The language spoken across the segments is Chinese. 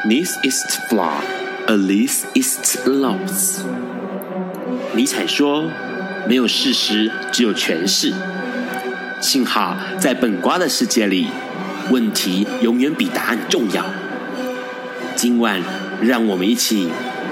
This is flaw, a this is loss。尼采说：“没有事实，只有诠释。”幸好在本瓜的世界里，问题永远比答案重要。今晚，让我们一起。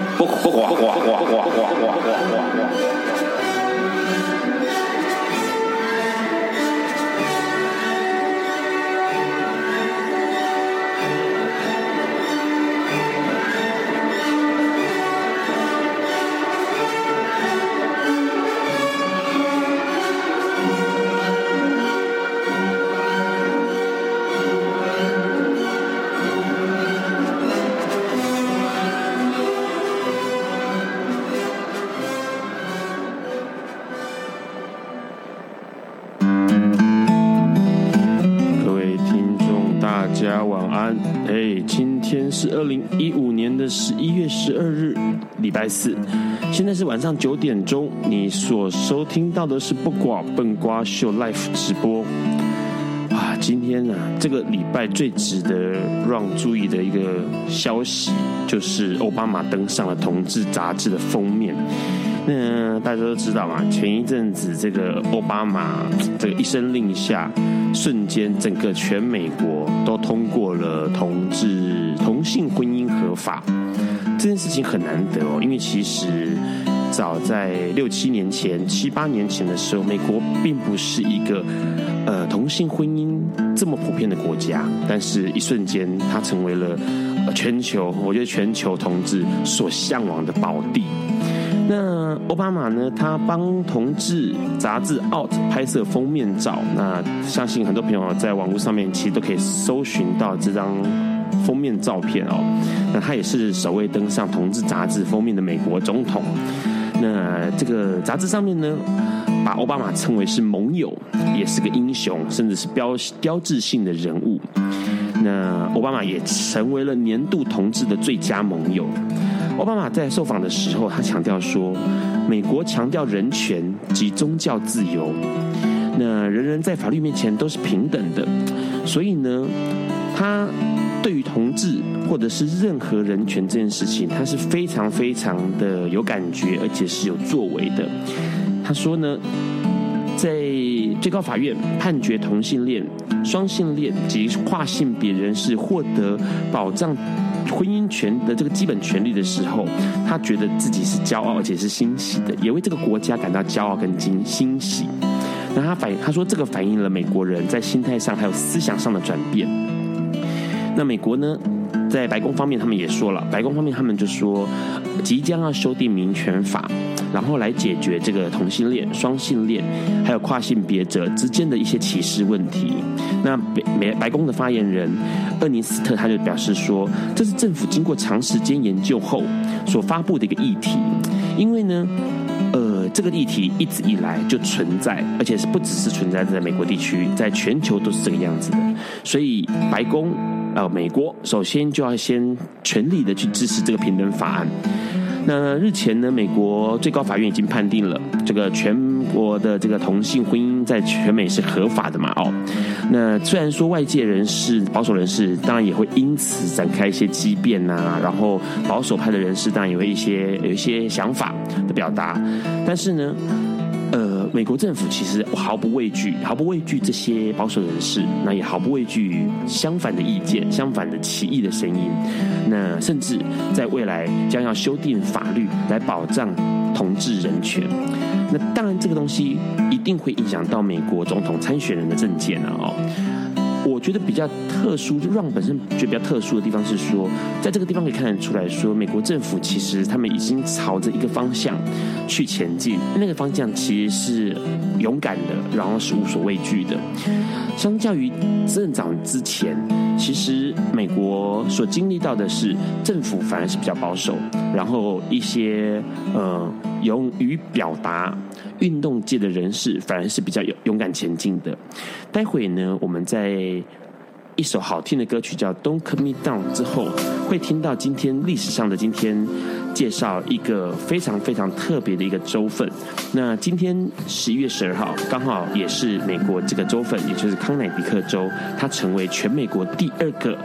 今天是2015年的11月12日，礼拜四，现在是晚上9点钟。你所收听到的是不寡笨瓜秀 Live 直播。今天这个礼拜最值得让注意的一个消息，就是奥巴马登上了《同志》杂志的封面。那大家都知道嘛，前一阵子这个奥巴马这个一声令下，瞬间整个全美国都通过了同性婚姻合法。这件事情很难得因为其实早在6、7年前、7、8年前的时候，美国并不是一个同性婚姻这么普遍的国家，但是一瞬间它成为了我觉得全球同志所向往的宝地。那奥巴马呢，他帮《同志》杂志 Out 拍摄封面照，那相信很多朋友在网络上面其实都可以搜寻到这张封面照片那他也是首位登上《同志》杂志封面的美国总统。那这个杂志上面呢，把奥巴马称为是盟友，也是个英雄，甚至是标志性的人物。那奥巴马也成为了年度同志的最佳盟友。奥巴马在受访的时候，他强调说，美国强调人权及宗教自由，那人人在法律面前都是平等的，所以呢，他对于同志或者是任何人权这件事情，他是非常非常的有感觉，而且是有作为的。他说呢，在最高法院判决同性恋、双性恋及跨性别人士获得保障婚姻权的这个基本权利的时候，他觉得自己是骄傲而且是欣喜的，也为这个国家感到骄傲跟欣喜。那他说这个反映了美国人在心态上还有思想上的转变。那美国呢，在白宫方面他们也说了，白宫方面他们就说即将要修订民权法，然后来解决这个同性恋、双性恋还有跨性别者之间的一些歧视问题。那白宫的发言人厄尼斯特他就表示说，这是政府经过长时间研究后所发布的一个议题，因为呢这个议题一直以来就存在，而且是不只是存在在美国地区，在全球都是这个样子的。所以白宫美国首先就要先全力的去支持这个平等法案。那日前呢，美国最高法院已经判定了这个全国的这个同性婚姻在全美是合法的嘛那虽然说外界人士、保守人士当然也会因此展开一些激辩然后保守派的人士当然也会有一些想法的表达，但是呢美国政府其实毫不畏惧这些保守人士，那也毫不畏惧相反的意见、相反的歧义的声音。那甚至在未来将要修订法律来保障同志人权。那当然，这个东西一定会影响到美国总统参选人的政见我觉得比较特殊，就让本身觉得比较特殊的地方是说，在这个地方可以看得出来说，美国政府其实他们已经朝着一个方向去前进，那个方向其实是勇敢的，然后是无所畏惧的。相较于政长之前，其实美国所经历到的是政府反而是比较保守，然后一些勇于表达运动界的人士反而是比较勇敢前进的。待会呢，我们在一首好听的歌曲叫 Don't Cut Me Down 之后，会听到今天历史上的今天介绍一个非常非常特别的一个州份。那今天11月12号刚好也是美国这个州份，也就是康乃狄克州，它成为全美国第2个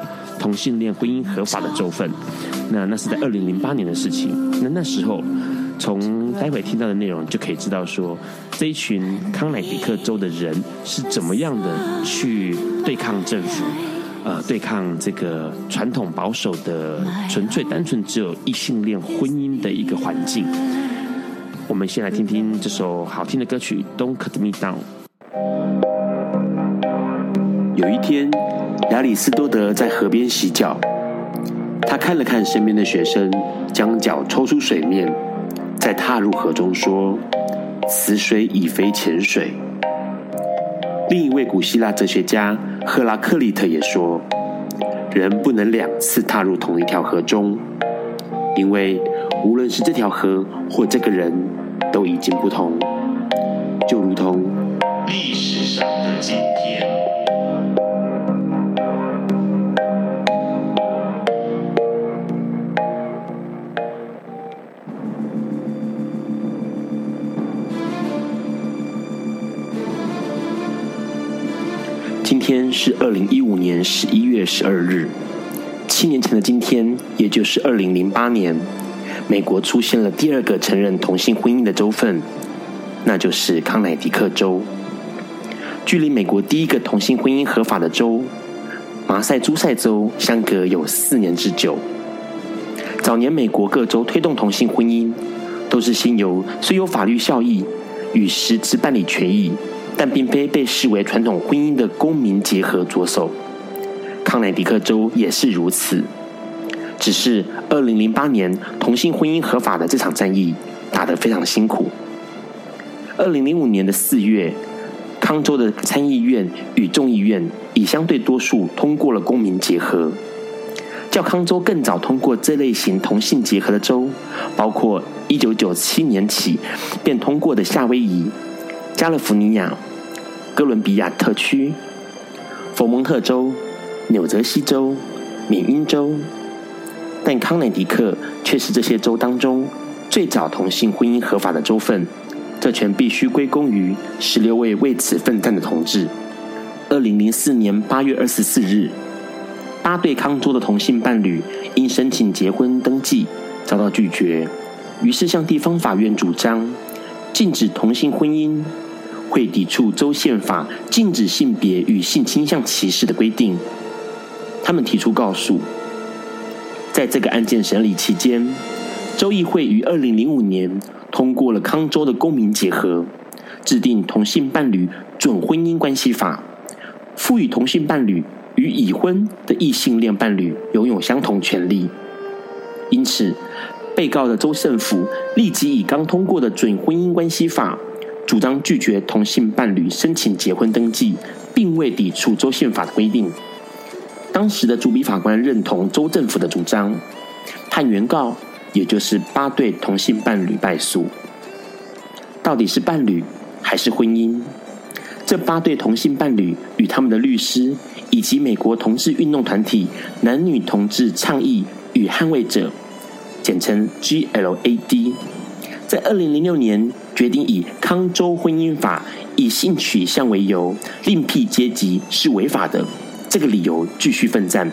同性恋婚姻合法的州份。那是在2008年的事情。那时候从待会听到的内容就可以知道说，这一群康乃狄克州的人是怎么样的去对抗政府，对抗这个传统保守的纯粹单纯只有异性恋婚姻的一个环境。我们先来听听这首好听的歌曲 Don't Cut Me Down。 有一天，亚里士多德在河边洗脚，他看了看身边的学生，将脚抽出水面，再踏入河中说：“此水已非浅水。”另一位古希腊哲学家赫拉克利特也说，人不能2次踏入同一条河中，因为无论是这条河或这个人都已经不同，就如同历史上的今天。今天是2015年11月12日，7年前的今天，也就是2008年，美国出现了第2个承认同性婚姻的州份，那就是康乃狄克州。距离美国第1个同性婚姻合法的州马赛诸塞州相隔有4年之久。早年美国各州推动同性婚姻，都是先由虽有法律效益与实质办理权益，但并非被视为传统婚姻的公民结合着手。康乃狄克州也是如此，只是2008年同性婚姻合法的这场战役打得非常辛苦。2005年的4月，康州的参议院与众议院以相对多数通过了公民结合。较康州更早通过这类型同性结合的州，包括1997年起便通过的夏威夷、加利福尼亚、哥伦比亚特区、佛蒙特州、纽泽西州、缅因州，但康乃狄克却是这些州当中最早同性婚姻合法的州份，这全必须归功于16位为此奋战的同志。2004年8月24日，8对康州的同性伴侣因申请结婚登记遭到拒绝，于是向地方法院主张禁止同性婚姻，会抵触州宪法禁止性别与性倾向歧视的规定。他们提出告诉。在这个案件审理期间，州议会于2005年通过了康州的公民结合，制定同性伴侣准婚姻关系法，赋予同性伴侣与已婚的异性恋伴侣拥有相同权利。因此，被告的州政府立即以刚通过的准婚姻关系法主张拒绝同性伴侣申请结婚登记，并未抵触州宪法的规定。当时的主笔法官认同州政府的主张，判原告也就是8对同性伴侣败诉。到底是伴侣还是婚姻？这8对同性伴侣与他们的律师以及美国同志运动团体男女同志倡议与捍卫者，简称 GLAD， 在2006年决定以康州婚姻法以性取向为由另辟阶级是违法的这个理由继续奋战。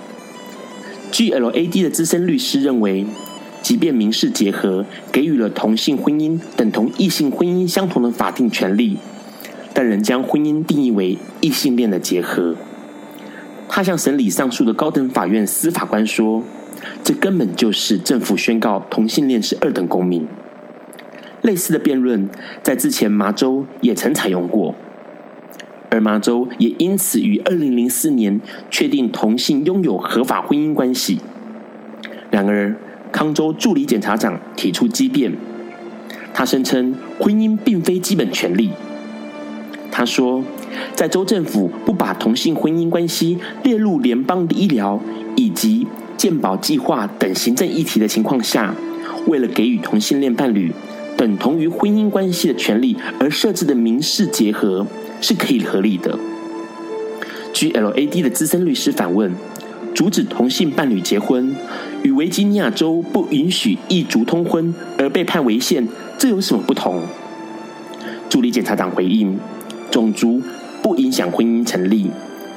GLAD 的资深律师认为，即便民事结合给予了同性婚姻等同异性婚姻相同的法定权利，但仍将婚姻定义为异性恋的结合。他向审理上诉的高等法院司法官说，这根本就是政府宣告同性恋是2等公民。类似的辩论在之前麻州也曾采用过，而麻州也因此于2004年确定同性拥有合法婚姻关系。然而，康州助理检察长提出激辩，他声称婚姻并非基本权利。他说，在州政府不把同性婚姻关系列入联邦的医疗以及健保计划等行政议题的情况下，为了给予同性恋伴侣等同于婚姻关系的权利而设置的民事结合是可以合理的。 GLAD 的资深律师反问，阻止同性伴侣结婚与维吉尼亚州不允许异族通婚而被判违宪，这有什么不同？助理检察长回应，种族不影响婚姻成立，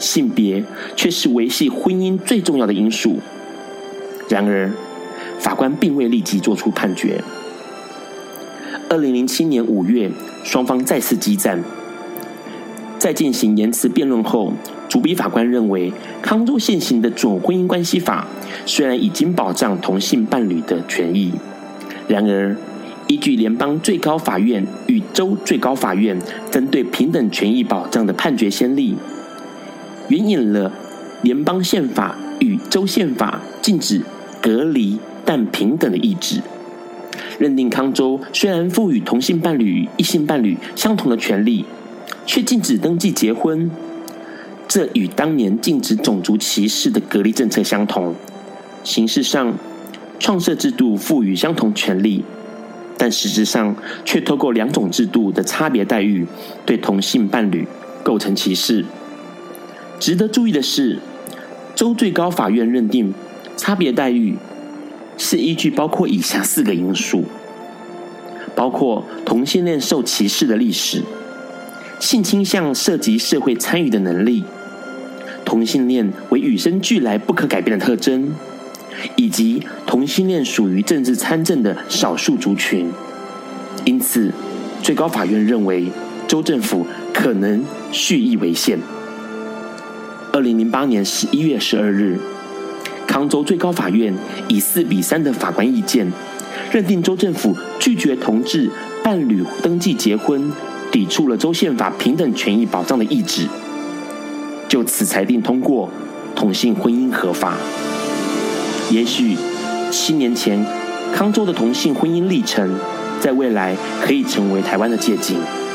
性别却是维系婚姻最重要的因素。然而，法官并未立即做出判决。2007年5月，双方再次激战。在进行言辞辩论后，主笔法官认为，康州现行的准婚姻关系法虽然已经保障同性伴侣的权益，然而依据联邦最高法院与州最高法院针对平等权益保障的判决先例，援引了联邦宪法与州宪法禁止隔离但平等的意志，认定康州虽然赋予同性伴侣与异性伴侣相同的权利，却禁止登记结婚，这与当年禁止种族歧视的隔离政策相同。形式上，创设制度赋予相同权利，但实质上却透过两种制度的差别待遇，对同性伴侣构成歧视。值得注意的是，州最高法院认定差别待遇是依据包括以下4个因素，包括同性恋受歧视的历史、性倾向涉及社会参与的能力、同性恋为与生俱来不可改变的特征，以及同性恋属于政治参政的少数族群。因此，最高法院认为州政府可能蓄意违宪。2008年11月12日，康州最高法院以4-3的法官意见，认定州政府拒绝同志伴侣登记结婚，抵触了州宪法平等权益保障的意志，就此裁定通过同性婚姻合法。也许7年前康州的同性婚姻历程，在未来可以成为台湾的借鉴。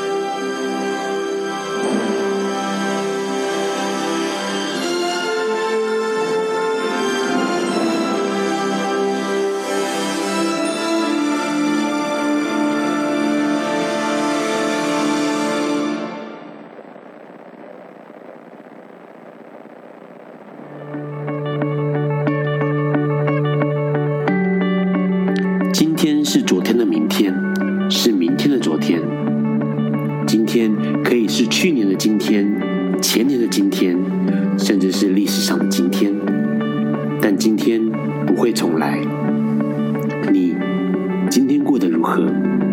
今天是昨天的明天，是明天的昨天。今天可以是去年的今天、前年的今天，甚至是历史上的今天。但今天不会重来。你今天过得如何？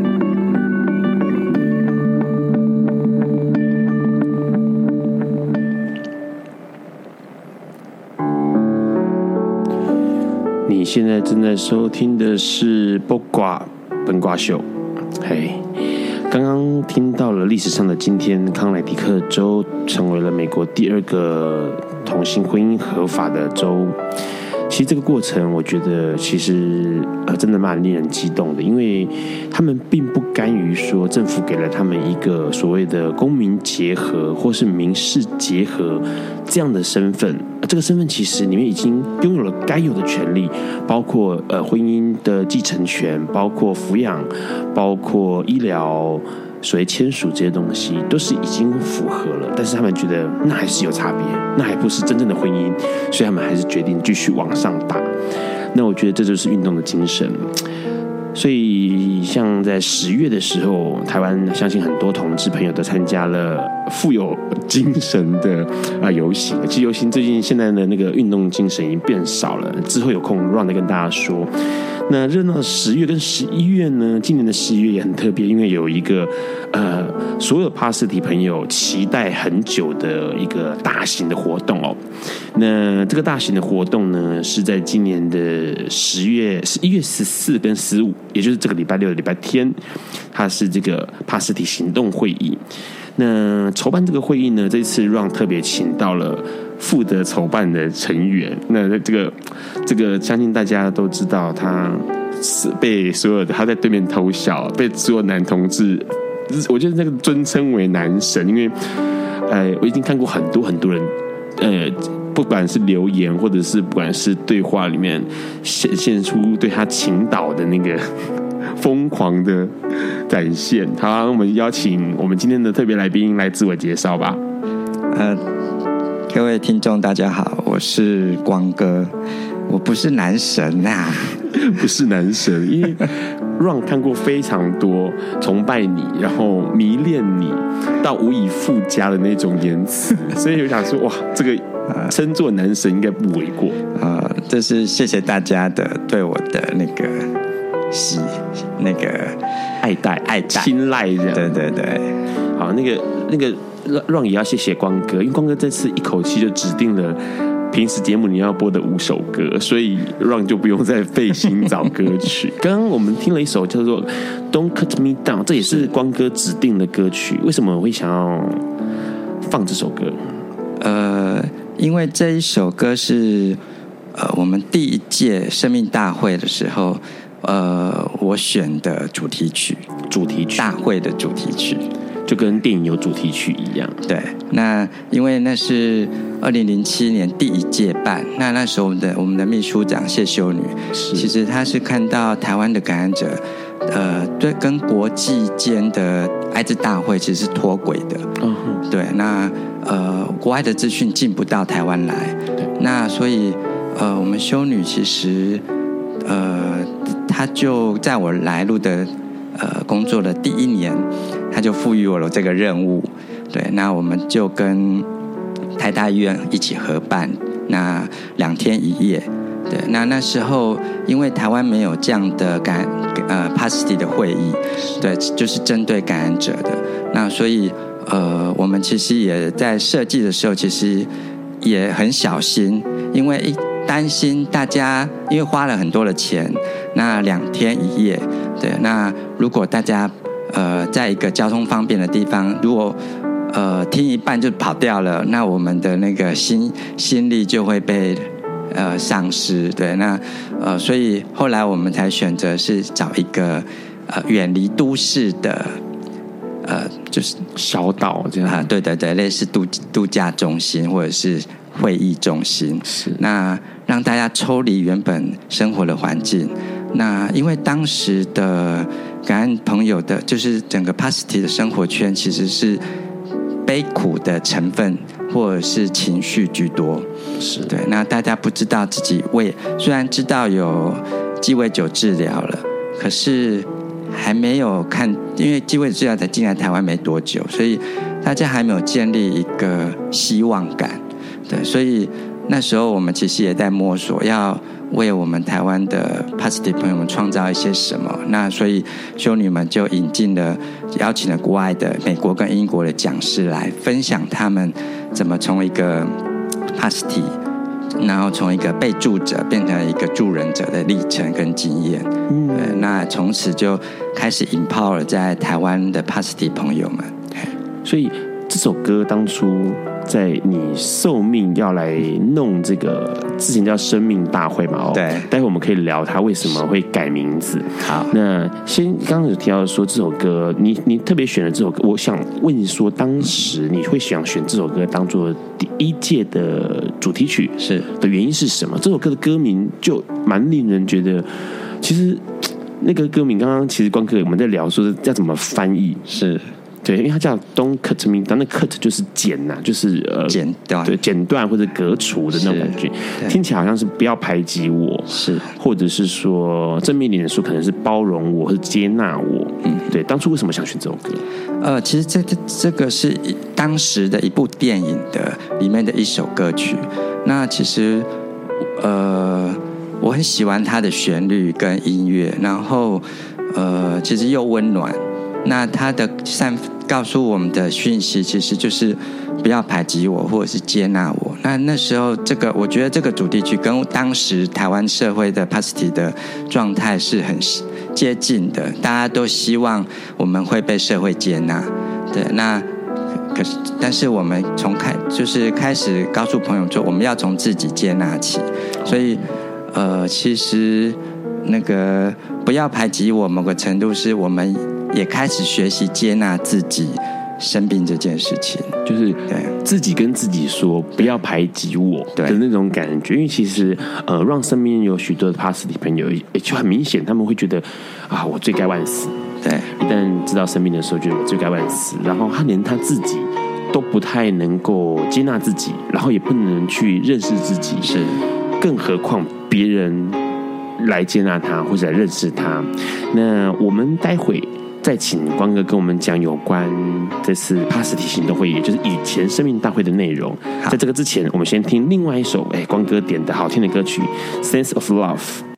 你现在正在收听的是《本瓜秀》。刚刚听到了历史上的今天，康乃狄克州成为了美国第2个同性婚姻合法的州。其实这个过程，我觉得其实真的蛮令人激动的，因为他们并不甘于说政府给了他们一个所谓的公民结合或是民事结合这样的身份。这个身份其实你们已经拥有了该有的权利，包括婚姻的继承权，包括抚养，包括医疗，所谓签署这些东西都是已经符合了，但是他们觉得那还是有差别，那还不是真正的婚姻，所以他们还是决定继续往上打。那我觉得这就是运动的精神。所以像在10月的时候，台湾相信很多同志朋友都参加了富有精神的游行。其实游行最近现在的那个运动精神已经变少了，之后有空 run 再跟大家说。那热闹的10月跟11月呢，今年的11月也很特别，因为有一个所有帕斯提朋友期待很久的一个大型的活动哦。那这个大型的活动呢，是在今年的11月14跟15，也就是这个礼拜6的礼拜天，它是这个帕斯提行动会议。那筹办这个会议呢，这次让特别请到了负责筹办的成员。那这个相信大家都知道，他是被所有的他在对面偷笑，被所有男同志，我觉得那个尊称为男神，因为我已经看过很多人不管是留言或者是不管是对话里面现出对他倾倒的那个疯狂的展现。好，我们邀请我们今天的特别来宾来自我介绍吧。 各位听众大家好，我是光哥，我不是男神啊。 不是男神，因为 Ron 看过非常多崇拜你，然后迷恋你到无以复加的那种言辞，所以我想说，哇，这个称作男神应该不为过。 这是谢谢大家的对我的那个爱戴、青睐这样。 对对对， 好，那个Ron 也要谢谢光哥，因为光哥这次一口气就指定了平时节目你要播的5首歌，所以 Ron 就不用再费心找歌曲。刚刚我们听了一首叫做《Don't Cut Me Down》，这也是光哥指定的歌曲。为什么我会想要放这首歌？ 因为这一首歌是我们第1届生命大会的时候，我选的主题曲，大会的主题曲。 就跟电影有主题曲一样。 对，那因为那是2007年第1届办，那时候我们的秘书长谢修女，其实她是看到台湾的感染者，对，跟国际间的艾滋大会其实是脱轨的。对，那国外的资讯进不到台湾来，那所以我们修女其实她就在我来路的工作的第1年，他就赋予我了这个任务。对，那我们就跟台大医院一起合办，那2天1夜。对，那时候因为台湾没有这样的PASTI 的会议，对，就是针对感染者的。那所以我们其实也在设计的时候，其实也很小心，因为担心大家因为花了很多的钱，那2天1夜，对，那如果大家在一个交通方便的地方，如果听一半就跑掉了，那我们的那个心力就会被丧失。对，那所以后来我们才选择是找一个远离都市的就是小岛这样。 对对对，类似度假中心或者是会议中心，是那让大家抽离原本生活的环境。那因为当时的感染朋友的，就是整个 PASTI 的生活圈其实是悲苦的成分或者是情绪居多，是对。那大家不知道自己虽然知道有鸡尾酒治疗了，可是还没有因为鸡尾酒治疗才进来台湾没多久，所以大家还没有建立一个希望感。对，所以那时候我们其实也在摸索，要为我们台湾的 PASTI 朋友们创造一些什么。那所以修女们就邀请了国外的美国跟英国的讲师来分享他们怎么从一个 PASTI， 然后从一个被助者变成一个助人者的历程跟经验。那从此就开始 empower 在台湾的 PASTI 朋友们。 所以这首歌当初在你受命要来弄这个之前叫生命大会嘛，对，待会我们可以聊他为什么会改名字。 好， 那刚刚有提到说这首歌你特别选了这首歌，我想问你说，当时你会想选这首歌当做第1届的主题曲是的原因是什么？这首歌的歌名就蛮令人觉得，其实那个歌名刚刚其实光哥我们在聊说要怎么翻译是。对，因为它叫 Don't Cut Me Down， 那 cut 就是剪呐，就是剪断， 对，剪断或者革除的那种感觉，听起来好像是不要排挤我，是，或者是说正面一点的说，可能是包容我或者接纳我。对，当初为什么想选这首歌？ 其实这个是当时的一部电影的里面的一首歌曲。那其实我很喜欢它的旋律跟音乐，然后其实又温暖。那它的告诉我们的讯息其实就是不要排挤我或者是接纳我。那时候我觉得这个主题曲跟当时台湾社会的 PASTI 的状态是很接近的，大家都希望我们会被社会接纳。对，但是我们就是开始告诉朋友说，我们要从自己接纳起。所以其实那个不要排挤我，某个程度是我们也开始学习接纳自己生病这件事情， 就是自己跟自己说不要排挤我的那种感觉。因为其实让身边有许多的 PASTI 朋友就很明显，他们会觉得我罪该万死。对，一旦知道生病的时候，觉得我罪该万死，然后他连他自己都不太能够接纳自己，然后也不能去认识自己，是，更何况别人来接纳他，或者来认识他。那我们待会再请光哥跟我们讲有关这次帕斯提行动会，也就是以前生命大会的内容。在这个之前，我们先听另外一首光哥点的好听的歌曲《Sense of Love》。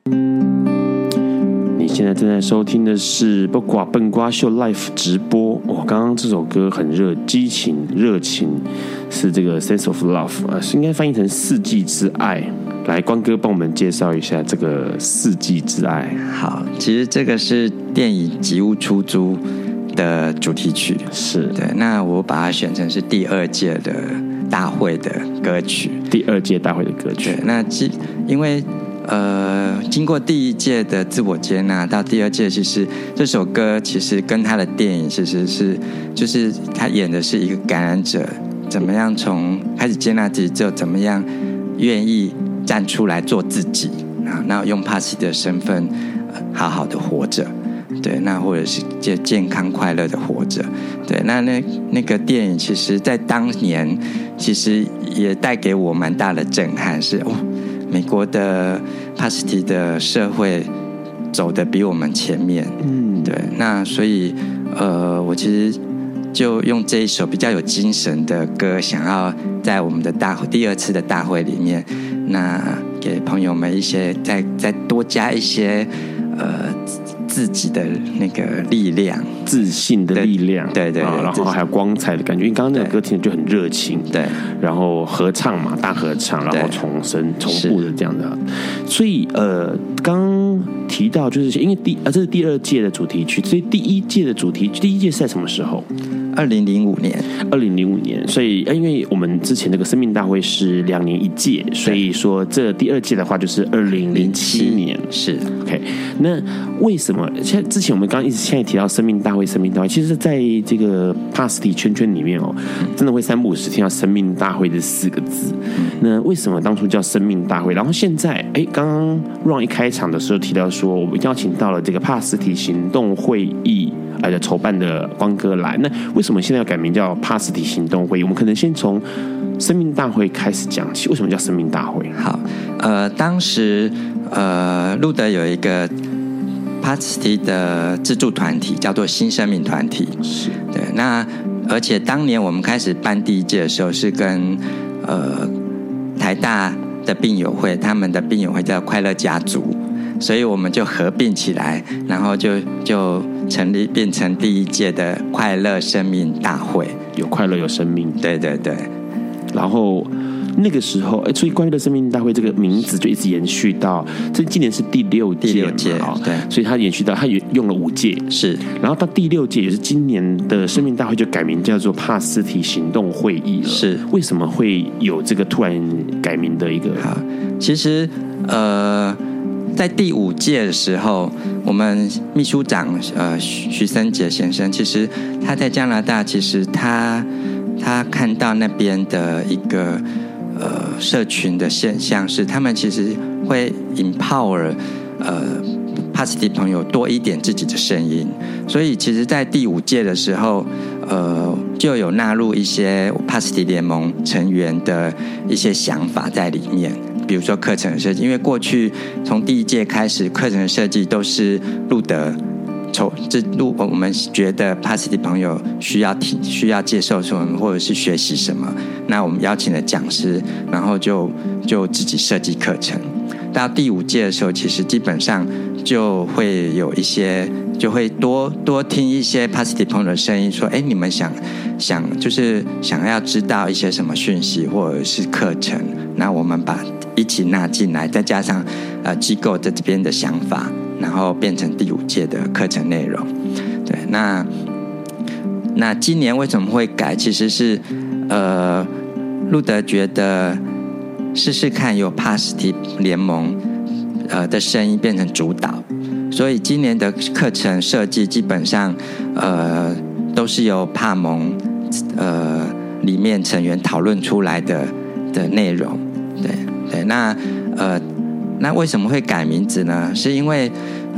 你现在正在收听的是不寡笨瓜秀 Live 直播。刚刚这首歌很激情热情，是这个 Sense of Love， 是应该翻译成四季之爱。来，光哥帮我们介绍一下这个四季之爱。 好，其实这个是电影《吉屋出租》的主题曲， 是对。那我把它选成是第2届的大会的歌曲， 第2届大会的歌曲。 对，那因为经过第1届的自我接纳，到第2届，其实这首歌其实跟他的电影其实是，就是他演的是一个感染者怎么样从开始接纳自己之后，怎么样愿意站出来做自己，然后用帕斯蒂的身份好好的活着，对，那或者是健康快乐的活着，对，那个电影其实在当年其实也带给我蛮大的震撼，是美国的帕斯蒂的社会走得比我们前面，对，那所以我其实就用这一首比较有精神的歌，想要在我们的第2次的大会里面，那给朋友们一些再多加一些自己的那个力量， 自信的力量， 对， 然后还有光彩的感觉。因为刚刚那个歌听着就很热情， 对， 然后合唱嘛，大合唱，然后重复的这样的。所以刚提到就是因为这是第2届的主题曲，所以第1届的主题曲，第1届是在什么时候？2005年，所以因为我们之前那个生命大会是2年1届，所以说这第2届的话就是2007年， 是 OK。那为什么之前我们刚刚现在提到生命大会，其实在这个帕斯蒂圈里面真的会3不5时听到生命大会这4个字。那为什么当初叫生命大会？然后现在刚刚 Ron 一开场的时候提到说，我们邀请到了这个帕斯蒂行动会议的筹办的光哥来，那为什么现在要改名叫帕斯蒂行动会议？我们可能先从生命大会开始讲起。为什么叫生命大会？ 好，当时路德有一个帕斯蒂的自助团体，叫做新生命团体。 是， 对。那而且当年我们开始办第1届的时候，是跟台大的病友会，他们的病友会叫快乐家族，所以我们就合并起来，然后就变成第1届的快乐生命大会。 有快乐有生命， 对。 然后那个时候，所以快乐生命大会这个名字就一直延续到今年是第6届， 对， 所以它延续到它用了5届， 是。 然后到第6届，也是今年的生命大会就改名叫做帕斯蒂行动会议了。 是， 为什么会有这个突然改名的一个？ 好，其实在第5届的时候，我们秘书长徐森杰先生，其实他在加拿大，其实他看到那边的一个社群的现象是，他们其实会 empower帕斯蒂朋友多一点自己的声音，所以其实在第5届的时候，就有纳入一些帕斯蒂联盟成员的一些想法在里面。比如说课程的设计，因为过去从第1届开始，课程的设计都是路德我们觉得帕斯蒂朋友需要接受什么，或者是学习什么，那我们邀请了讲师，然后就自己设计课程。到第5届的时候，其实基本上就会有一些，就会多听一些帕斯蒂朋友的声音，说，你们就是想要知道一些什么讯息或者是课程，那我们把一起纳进来，再加上机构在这边的想法，然后变成第5届的课程内容。对，那今年为什么会改？其实是路德觉得试试看由帕斯蒂联盟的声音变成主导，所以今年的课程设计基本上都是由帕盟里面成员讨论出来的内容。对，那为什么会改名字呢？是因为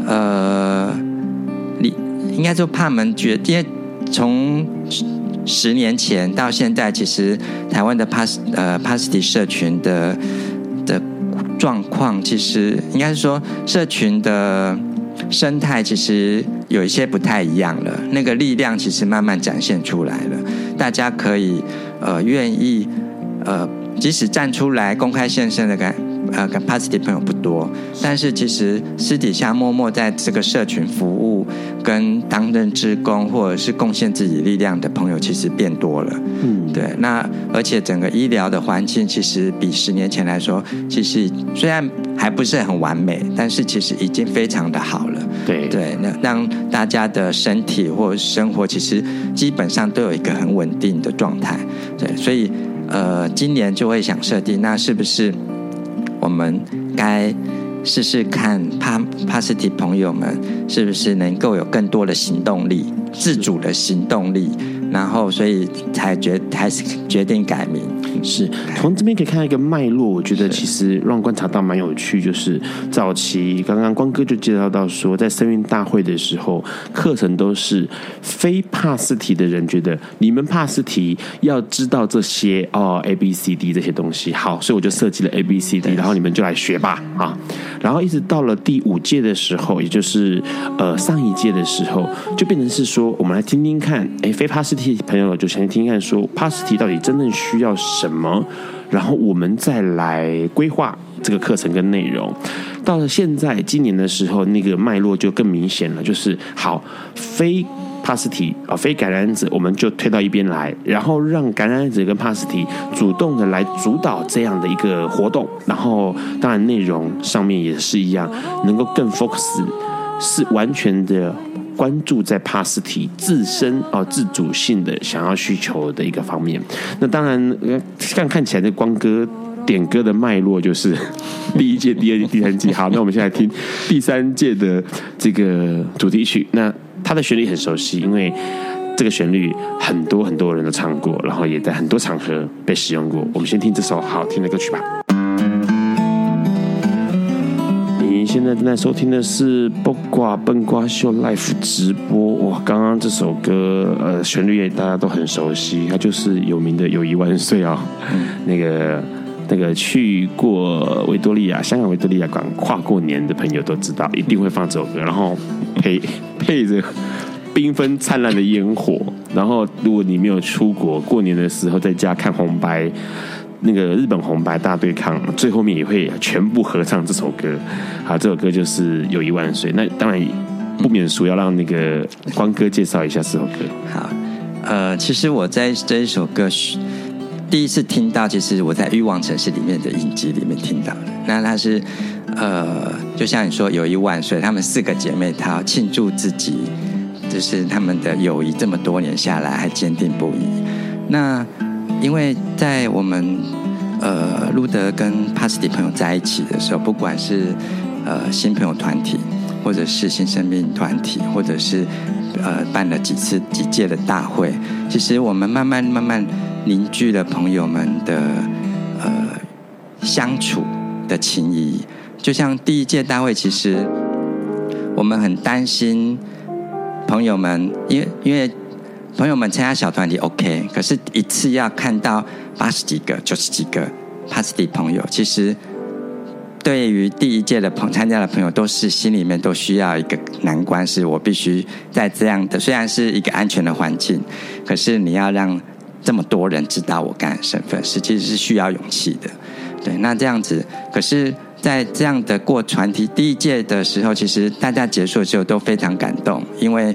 应该说帕盟觉得，因为从10年前到现在，其实台湾的帕斯蒂社群的状况，其实应该是说社群的生态其实有一些不太一样了，那个力量其实慢慢展现出来了，大家可以愿意即使站出来公开现身的capacity 朋友不多，但是其实私底下默默在这个社群服务跟担任志工或者是贡献自己力量的朋友其实变多了。对，那而且整个医疗的环境其实比10年前来说，其实虽然还不是很完美，但是其实已经非常的好了。对，那让大家的身体或生活其实基本上都有一个很稳定的状态。对，所以今年就会想设定，那是不是我们该试试看 Pasity 朋友们是不是能够有更多的行动力，自主的行动力，然后所以才决定改名。 是从这边可以看到一个脉络，我觉得其实让观察到蛮有趣，就是早期刚刚光哥就介绍到说，在生运大会的时候，课程都是非帕斯提的人觉得你们帕斯提要知道这些ABCD 这些东西，好，所以我就设计了 ABCD， 然后你们就来学吧啊。然后一直到了第5届的时候，也就是上一届的时候，就变成是说，我们来听听看，非帕斯提朋友就想听听看说，帕斯提到底真正需要什么，然后我们再来规划这个课程跟内容。到了现在今年的时候，那个脉络就更明显了，就是好，非帕斯提非感染者我们就推到一边来，然后让感染者跟帕斯提主动的来主导这样的一个活动，然后当然内容上面也是一样，能够更 focus， 是完全的关注在帕斯提自身自主性的想要需求的一个方面。那当然看起来的光哥点歌的脉络就是第1届、第2届、第3届。好，那我们现在听第3届的这个主题曲。那它的旋律很熟悉，因为这个旋律很多很多人都唱过，然后也在很多场合被使用过。我们先听这首好听的歌曲吧。你现在正在收听的是不挂笨瓜秀 Live 直播。哇，刚刚这首歌旋律大家都很熟悉，它就是有名的友谊万岁啊。那个去过维多利亚香港维多利亚港跨过年的朋友都知道，一定会放这首歌，然后配着缤纷灿烂的烟火，然后如果你没有出国，过年的时候在家看红白，那个日本红白大对抗，最后面也会全部合唱这首歌。好，这首歌就是友谊万岁。那当然不免俗要让那个光哥介绍一下这首歌。 好，其实我在这一首歌第一次听到，其实我在《欲望城市》里面的影集里面听到的。那它是就像你说友谊万岁，她们4个姐妹她要庆祝自己，就是她们的友谊这么多年下来还坚定不移。那因为在我们路德跟帕斯蒂朋友在一起的时候，不管是新朋友团体，或者是新生命团体，或者是办了几届的大会，其实我们慢慢凝聚了朋友们的相处的情谊。就像第1届大会，其实我们很担心朋友们，因为朋友们参加小团体 OK， 可是一次要看到80几个、90几个 Pasity 朋友，其实对于第1届的参加的朋友，都是心里面都需要一个难关，是我必须在这样的虽然是一个安全的环境，可是你要让这么多人知道我感染身份，其实是需要勇气的。对，那这样子，可是在这样的过团体第1届的时候，其实大家结束的时候都非常感动，因为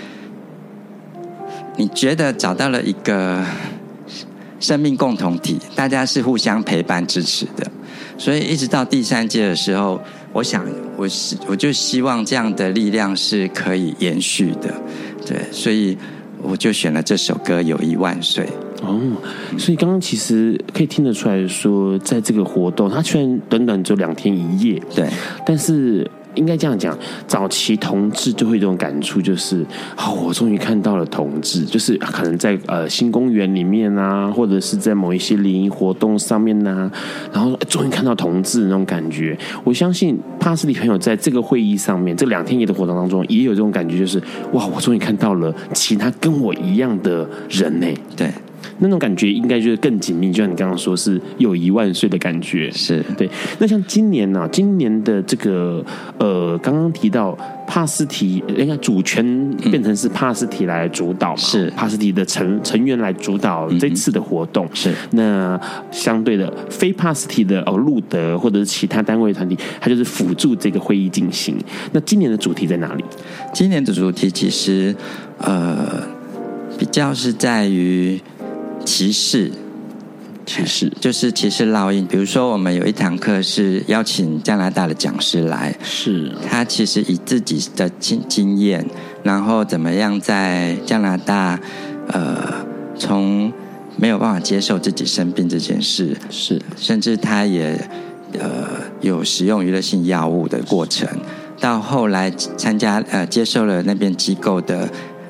你觉得找到了一个生命共同体，大家是互相陪伴支持的。所以一直到第3届的时候，我想我就希望这样的力量是可以延续的。对，所以我就选了这首歌《友谊万岁》。 所以刚刚其实可以听得出来说，在这个活动，它虽然短短只有2天1夜， 对， 但是应该这样讲，早期同志就会有一种感触，就是我终于看到了同志，就是可能在新公园里面啊，或者是在某一些联谊活动上面啊，然后终于看到同志那种感觉。我相信帕斯蒂朋友在这个会议上面，这2天1夜的活动当中，也有这种感觉，就是哇，我终于看到了其他跟我一样的人呢。 对。 那种感觉应该就是更紧密，就像你刚刚说是友谊万岁的感觉。 是对。那像今年的这个刚刚提到帕斯提，应该主权变成是帕斯提来主导嘛？ 是帕斯提的成员来主导这次的活动。 是。 那相对的，非帕斯提的路德或者是其他单位团体，它就是辅助这个会议进行。那今年的主题在哪里？ 今年的主题其实比较是在于歧视，就是歧视烙印。比如说，我们有一堂课是邀请加拿大的讲师来， 是他其实以自己的经验，然后怎么样在加拿大，从没有办法接受自己生病这件事， 是， 甚至他也有使用娱乐性药物的过程，到后来参加接受了那边机构的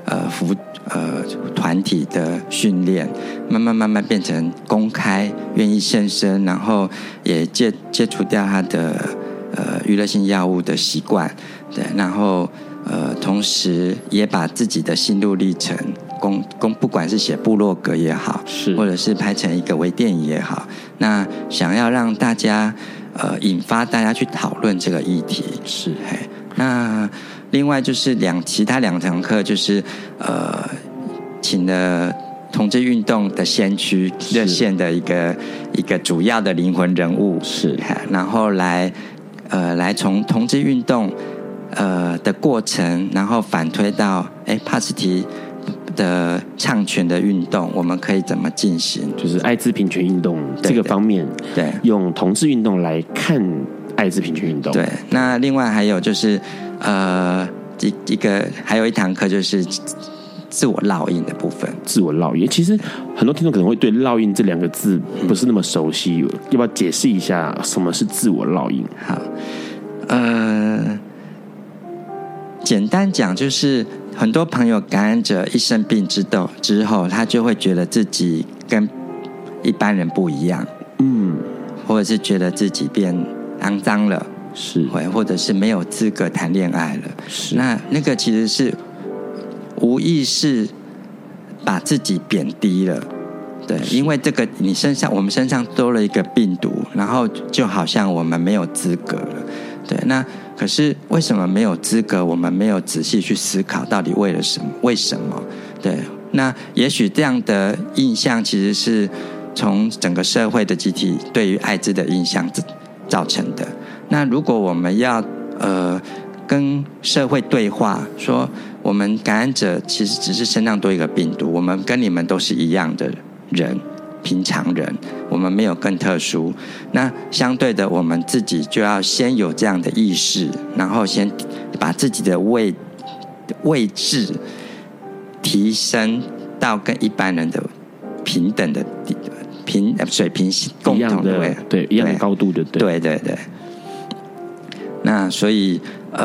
团体的训练，慢慢变成公开愿意现身，然后也戒除掉他的娱乐性药物的习惯，对，然后同时也把自己的心路历程不管是写部落格也好， 是或者是拍成一个微电影也好，那想要让大家引发大家去讨论这个议题， 是。 那另外就是其他两堂课就是请了同志运动的先驱热线的一个主要的灵魂人物， 是， 然后来从同志运动的过程，然后反推到帕斯提的倡权的运动，我们可以怎么进行？就是艾滋平权运动这个方面， 对， 用同志运动来看艾滋平权运动。 对，那另外还有就是还有一堂课就是自我烙印的部分。 自我烙印，其实很多听众可能会对烙印这两个字不是那么熟悉，要不要解释一下什么是自我烙印？ 好，简单讲就是很多朋友感染者一生病之后，他就会觉得自己跟一般人不一样，或者是觉得自己变肮脏了， 是， 或者是没有资格谈恋爱了， 是。 那个其实是无意识把自己贬低了，对，因为这个我们身上多了一个病毒，然后就好像我们没有资格了，对，那可是为什么没有资格？我们没有仔细去思考到底为了什么？为什么？对，那也许这样的印象其实是从整个社会的集体对于艾滋的印象造成的。那如果我们要跟社会对话，说我们感染者其实只是身上多一个病毒，我们跟你们都是一样的人，平常人，我们没有更特殊。那相对的，我们自己就要先有这样的意识，然后先把自己的位置提升到跟一般人的平等的水平共同的位， 对，一样的高度的， 对。那所以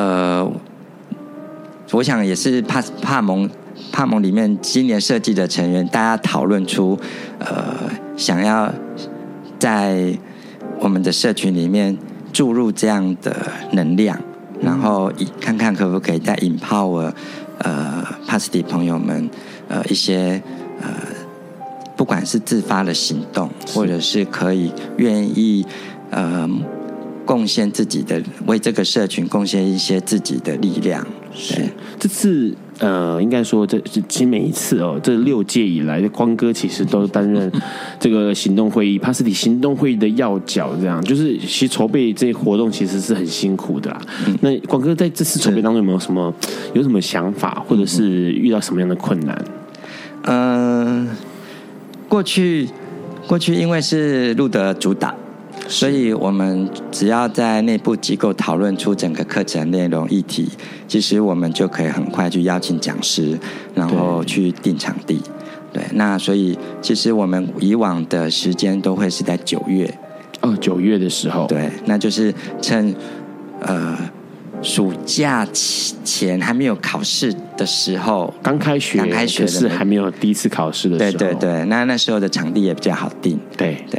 我想也是帕蒙里面今年设计的成员，大家讨论出想要在我们的社群里面注入这样的能量，然后看看可不可以再empower帕斯提朋友们一些不管是自发的行动，或者是可以愿意贡献自己的，为这个社群贡献一些自己的力量。 是这次应该说其实每一次这6届以来，光哥其实都担任这个行动会议帕斯提行动会议的要角，这样就是其实筹备这些活动其实是很辛苦的啦。那光哥在这次筹备当中有没有什么想法，或者是遇到什么样的困难？ 过去因为是路德主导，所以我们只要在内部机构讨论出整个课程内容议题，其实我们就可以很快去邀请讲师，然后去定场地。对，那所以其实我们以往的时间都会是在9月。 9月的时候。对， 那就是趁暑假前还没有考试的时候， 刚开学可是还没有第一次考试的时候。 对，那时候的场地也比较好定。 对。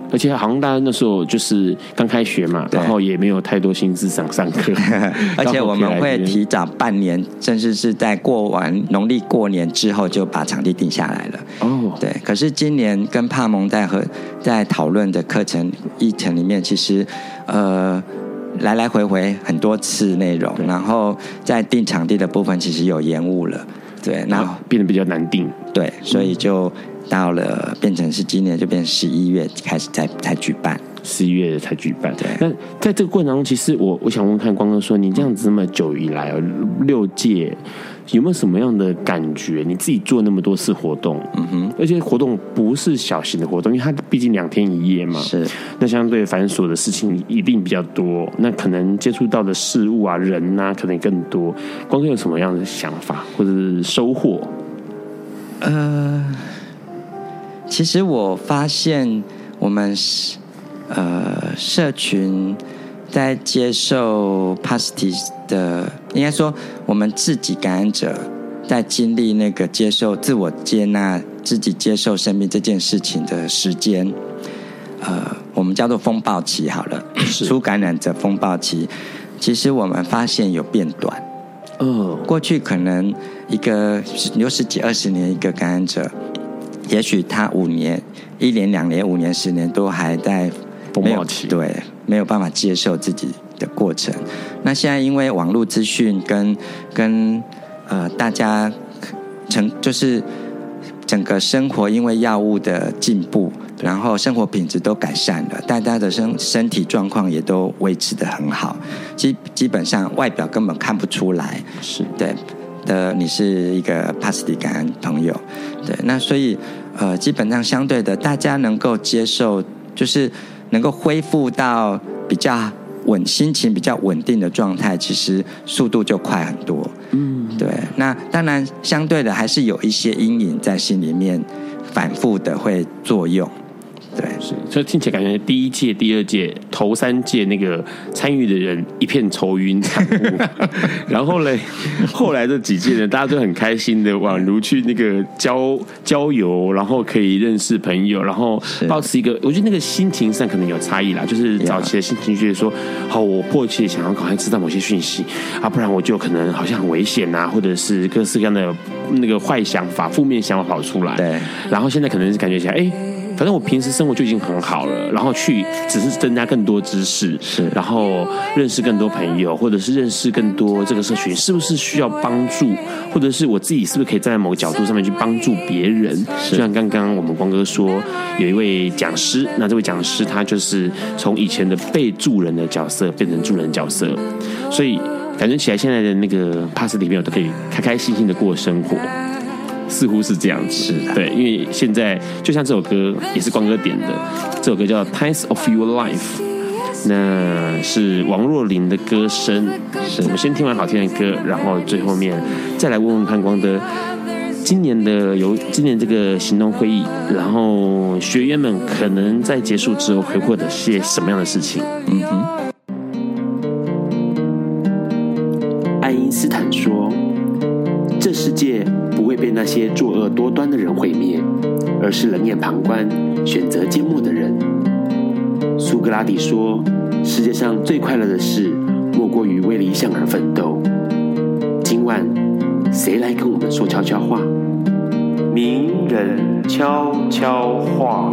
而且好像大家那时候就是刚开学嘛，然后也没有太多心思上课， 而且我们会提早半年，甚至是在过完农历过年之后就把场地定下来了。哦，对。可是今年跟帕蒙在讨论的课程议程里面，其实来来回回很多次内容，然后在定场地的部分其实有延误了，对，那变得比较难定， 对，所以就到了变成是今年就变成11月开始才举办 ，11月才举办。对，那在这个过程中，其实我想问看光哥说，你这样子这么久以来6届，有没有什么样的感觉？你自己做那么多次活动，而且活动不是小型的活动，因为它毕竟2天1夜嘛， 是， 那相对繁琐的事情一定比较多，那可能接触到的事物啊、人啊，可能更多。光哥有什么样的想法或者是收获？ 其实我发现我们社群在接受 Positive 的，应该说我们自己感染者在经历那个接受自我接纳、自己接受生命这件事情的时间，我们叫做风暴期好了，初感染者风暴期，其实我们发现有变短。过去可能一个10几20年一个感染者，也许他5年、1年、2年、5年、10年都还在风暴期， 对，没有办法接受自己的过程。那现在因为网络资讯跟大家就是整个生活因为药物的进步，然后生活品质都改善了，大家的身体状况也都维持得很好，基本上外表根本看不出来， 是对的，你是一个 Positive 感染朋友，对，那所以基本上相对的，大家能够接受，就是能够恢复到比较心情比较稳定的状态，其实速度就快很多。对。那当然，相对的还是有一些阴影在心里面反复的会作用。对， 所以听起来感觉第1届、第2届、头3届那个参与的人一片愁云惨雾，然后嘞，后来这几届呢，大家都很开心的，宛如去那个郊游，然后可以认识朋友，然后抱持一个，我觉得那个心情上可能有差异啦，就是早期的心情觉得说，好，我迫切想要赶快知道某些讯息啊，不然我就可能好像很危险啊，或者是各式各样的那个坏想法、负面想法跑出来。 对， 然后现在可能是感觉起来，反正我平时生活就已经很好了，然后去只是增加更多知识， 是，然后认识更多朋友，或者是认识更多这个社群是不是需要帮助，或者是我自己是不是可以站在某个角度上面去帮助别人。就像刚刚我们光哥说，有一位讲师，那这位讲师他就是从以前的被助人的角色变成助人角色，所以感觉起来现在的那个 Pass 里面都可以开开心心的过生活。似乎是这样子， 是的， 对，因为现在就像这首歌也是光哥点的，这首歌叫《Times of Your Life》，那是王若琳的歌声。是我们先听完好听的歌，然后最后面再来问问看光哥，今年这个行动会议，然后学员们可能在结束之后会获得些什么样的事情？ 爱因斯坦说，这世界不会被那些作恶多端的人毁灭，而是冷眼旁观、选择缄默的人。苏格拉底说，世界上最快乐的事，莫过于为理想而奋斗。今晚，谁来跟我们说悄悄话？名人悄悄话。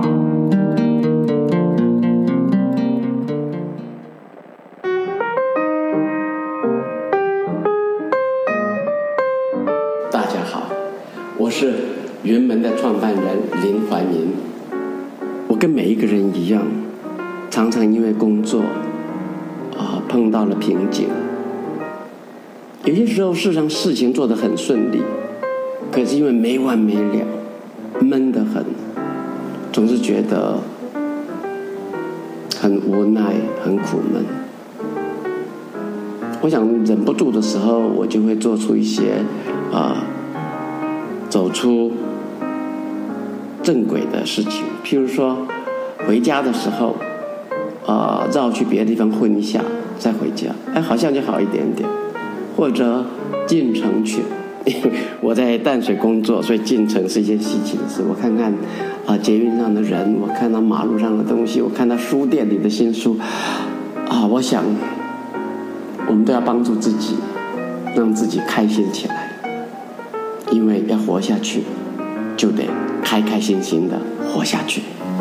我是云门的创办人林怀民。我跟每一个人一样，常常因为工作碰到了瓶颈。有些时候事实上事情做得很顺利，可是因为没完没了，闷得很，总是觉得很无奈，很苦闷。我想忍不住的时候，我就会做出一些走出正轨的事情，譬如说回家的时候绕去别的地方混一下再回家，好像就好一点点。或者进城去，因为我在淡水工作，所以进城是一件稀奇的事。我看看捷运上的人，我看到马路上的东西，我看到书店里的新书，我想我们都要帮助自己，让自己开心起来，因为要活下去，就得开开心心的活下去。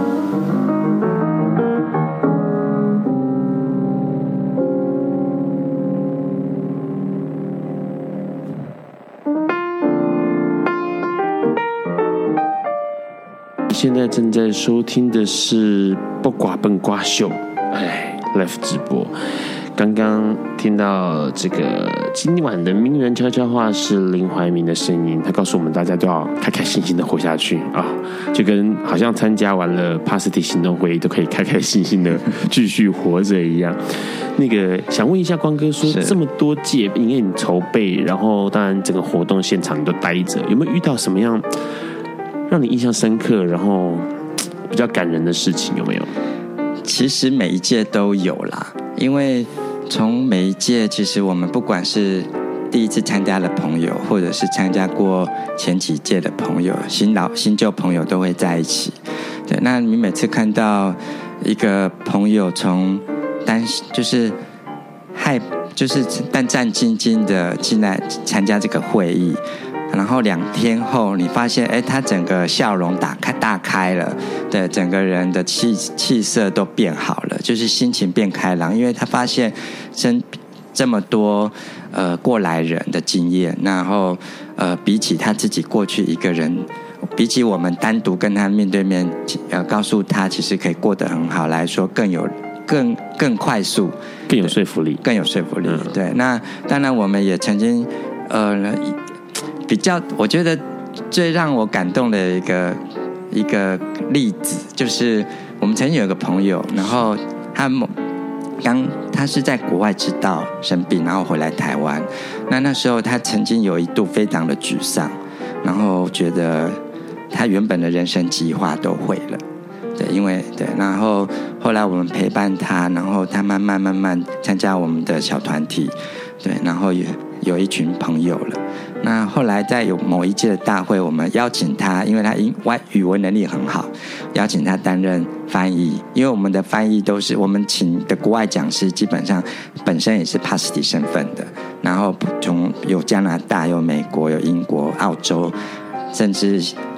现在正在收听的是不寡笨瓜秀，live 直播。刚刚听到这个今晚的名人悄悄话是林怀民的声音，他告诉我们大家都要开开心心的活下去啊，就跟好像参加完了帕斯提行动会议都可以开开心心的继续活着一样。那个想问一下光哥说，这么多届因为你筹备，然后当然整个活动现场你都待着，有没有遇到什么样让你印象深刻，然后比较感人的事情有没有？ 其实每一届都有啦，因为从每一届，其实我们不管是第一次参加的朋友，或者是参加过前几届的朋友，新旧朋友都会在一起。对，那你每次看到一个朋友从就是战战兢兢的进来参加这个会议。然后2天后，你发现，他整个笑容大开了，对，整个人的气色都变好了，就是心情变开朗，因为他发现这么多过来人的经验，然后比起他自己过去一个人，比起我们单独跟他面对面，告诉他其实可以过得很好来说，更快速， 更有说服力， 对，那当然我们也曾经比较，我觉得最让我感动的一个例子，就是我们曾经有一个朋友，然后他是在国外知道生病，然后回来台湾。那时候他曾经有一度非常的沮丧，然后觉得他原本的人生计划都毁了。对，然后后来我们陪伴他，然后他慢慢参加我们的小团体，对，然后也有一群朋友了。那后来在有某一届的大会，我们邀请他，因为他语文能力很好，邀请他担任翻译。因为我们的翻译都是我们请的国外讲师，基本上本身也是帕斯提身份的，然后有加拿大、有美国、有英国、澳洲，甚至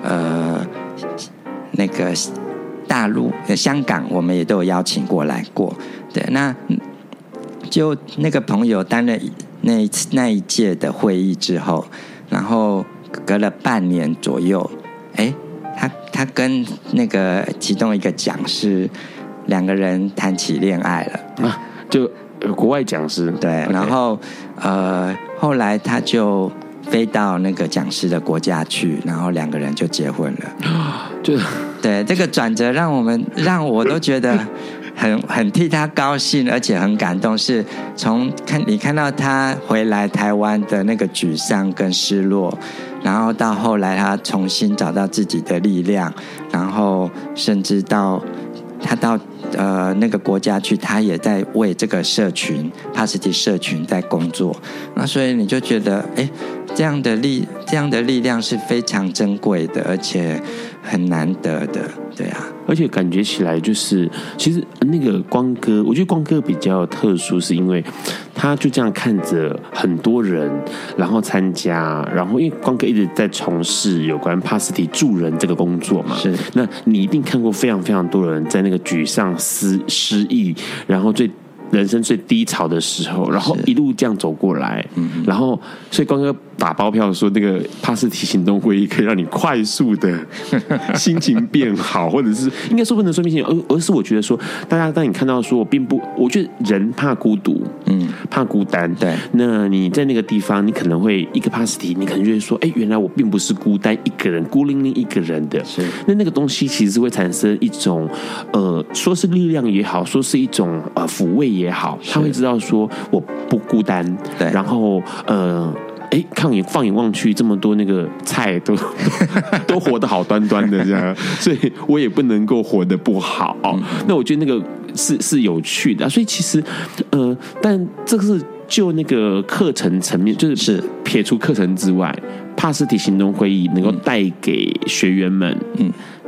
那个大陆、香港，我们也都有邀请过来过。对，那就那个朋友担任那一届的会议之后，然后隔了半年左右，他跟那个其中一个讲师2个人谈起恋爱了啊，就国外讲师对， okay. 然后后来他就飞到那个讲师的国家去，然后2个人就结婚了，对，这个转折让我都觉得很替他高兴，而且很感动。是从你看到他回来台湾的那个沮丧跟失落，然后到后来他重新找到自己的力量，然后甚至到那个国家去，他也在为这个社群帕斯提社群在工作。那所以你就觉得，这样的力量是非常珍贵的，而且很难得的，对啊。 而且感觉起来就是，其实那个光哥，我觉得光哥比较特殊，是因为他就这样看着很多人，然后参加，然后因为光哥一直在从事有关帕斯提助人这个工作嘛， 是。 那你一定看过非常非常多人在那个沮丧、失意，然后人生最低潮的时候，然后一路这样走过来，然后所以光哥打包票说那个帕斯提行动会议可以让你快速的心情变好，或者是应该说不能说心情，而是我觉得说，大家当你看到说我觉得人怕孤独，怕孤单， 对， 那你在那个地方，你可能会一个帕斯提，你可能就会说，原来我并不是孤单一个人，孤零零一个人的， 是。 那个东西其实会产生一种说是力量也好，说是一种抚慰也好，他会知道说我不孤单， 对， 然后放眼望去，这么多那个菜都活得好端端的这样，所以我也不能够活得不好。那我觉得那个是有趣的，所以其实但这个是就那个课程层面，就是撇除课程之外，帕斯提行动会议能够带给学员们，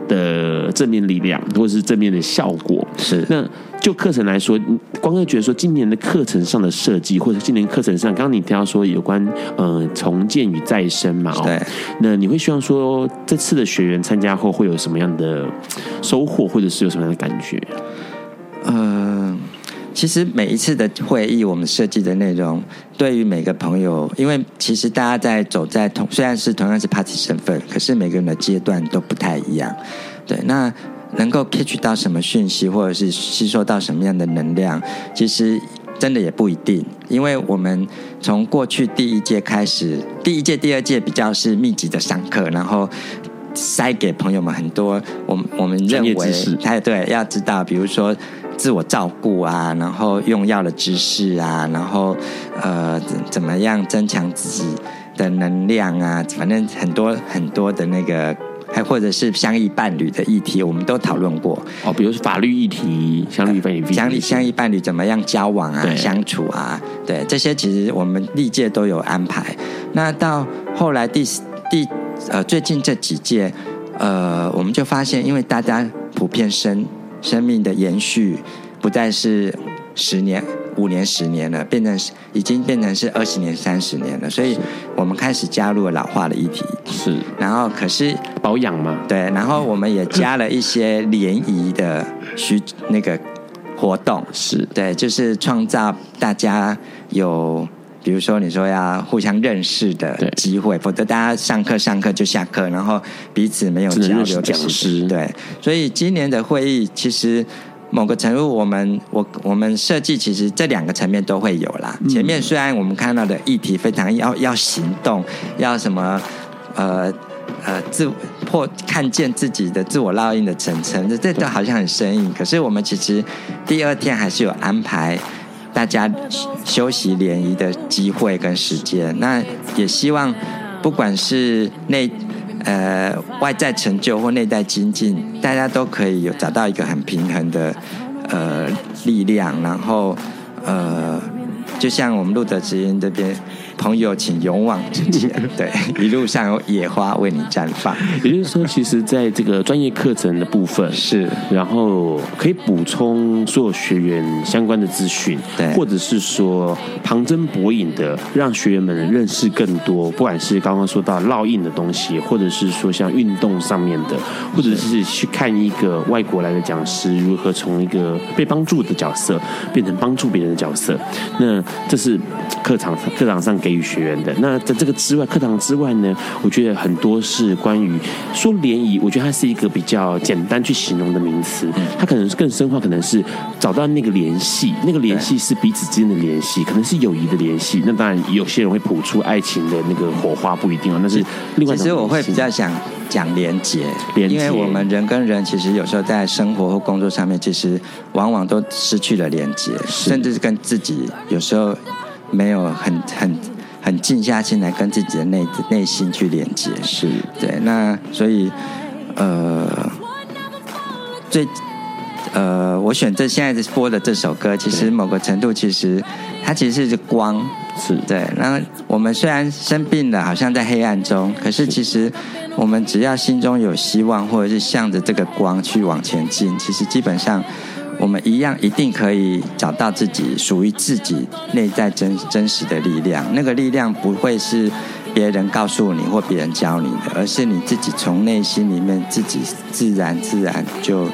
的正面力量，或者是正面的效果。 是。 那就课程来说，光哥觉得说今年的课程上的设计，或者今年课程上，刚刚你提到说有关重建与再生嘛， 对。 那你会希望说这次的学员参加后会有什么样的收获，或者是有什么样的感觉？ 其实每一次的会议，我们设计的内容，对于每个朋友，因为其实大家在走在虽然是同样是 party 身份，可是每个人的阶段都不太一样。对，那能够 catch 到什么讯息，或者是吸收到什么样的能量，其实真的也不一定。因为我们从过去第一届开始，第一届、第二届比较是密集的上课，然后塞给朋友们很多我们认为对要知道，比如说自我照顾啊，然后用药的知识啊，然后怎么样增强自己的能量啊，反正很多的那个，还或者是相异伴侣的议题，我们都讨论过。 比如说法律议题、相异伴侣怎么样交往啊、相处啊，对，这些其实我们历届都有安排。那到后来最近这几届，我们就发现，因为大家普遍生命的延续不再是10年、5年、10年了，已经变成是20年、30年了，所以我们开始加入了老化的议题。 是， 然后可是保养嘛， 对，然后我们也加了一些联谊的那个活动， 是对，就是创造大家有。比如说，你说要互相认识的机会，否则大家上课就下课，然后彼此没有交流的时间。对，所以今年的会议其实某个程度，我们设计其实这2个层面都会有啦。前面虽然我们看到的议题非常要行动，要什么看见自己的自我烙印的层，这都好像很生硬。可是我们其实第2天还是有安排大家休息联谊的机会跟时间，那也希望不管是外在成就或内在精进，大家都可以找到一个很平衡的力量，然后就像我们路德之音这边，朋友请勇往直前，对，一路上有野花为你绽放。 也就是说，其实在这个专业课程的部分是， 然后可以补充所有学员相关的资讯， 对， 或者是说旁征博引的，让学员们认识更多，不管是刚刚说到烙印的东西，或者是说像运动上面的，或者是去看一个外国来的讲师如何从一个被帮助的角色变成帮助别人的角色。那这是课堂上给予学员的。那在这个之外，课堂之外呢，我觉得很多是关于说联谊，我觉得它是一个比较简单去形容的名词，它可能更深化，可能是找到那个联系，那个联系是彼此之间的联系，可能是友谊的联系。那当然有些人会谱出爱情的那个火花，不一定哦，那是另外一种。 其实我会比较想讲连结，因为我们人跟人其实有时候在生活或工作上面，其实往往都失去了连结，甚至是跟自己有时候没有很静下心来跟自己的内心去连接。 是， 对。那所以我选现在播的这首歌，其实某个程度其实它其实是光， 是对。然后我们虽然生病了，好像在黑暗中，可是其实我们只要心中有希望，或者是向着这个光去往前进，其实基本上我们一定可以找到自己属于自己内在真实的力量。那个力量不会是别人告诉你或别人教你的，而是你自己从内心里面自己自然就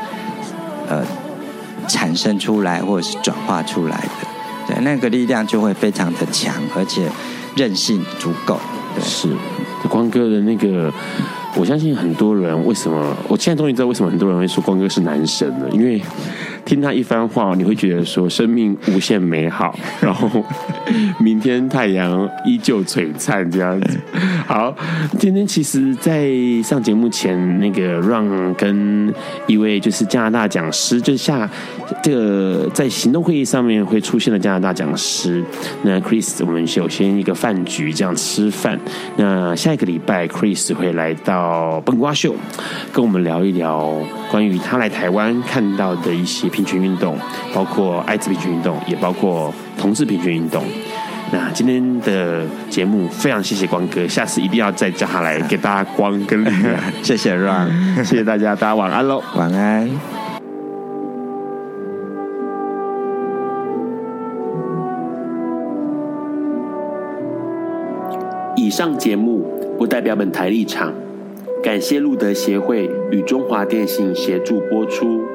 产生出来或者是转化出来的。对，那个力量就会非常的强，而且韧性足够。对， 是光哥的那个。我相信很多人我现在终于知道为什么很多人会说光哥是男神了，因为听他一番话，你会觉得说生命无限美好，然后明天太阳依旧璀璨这样子。好，今天其实在上节目前，那个让跟一位就是加拿大讲师，就是这个在行动会议上面会出现的加拿大讲师，那 Chris 我们首先一个饭局这样吃饭，那下一个礼拜 Chris 会来到笨瓜秀跟我们聊一聊关于他来台湾看到的一些平权运动，包括艾滋平权运动，也包括同志平权运动。 那今天的节目非常谢谢光哥，下次一定要再叫他来给大家光跟力量。 谢谢 Ron， 谢谢大家，大家晚安喽， 晚安。 以上节目不代表本台立场，感谢路德协会与中华电信协助播出。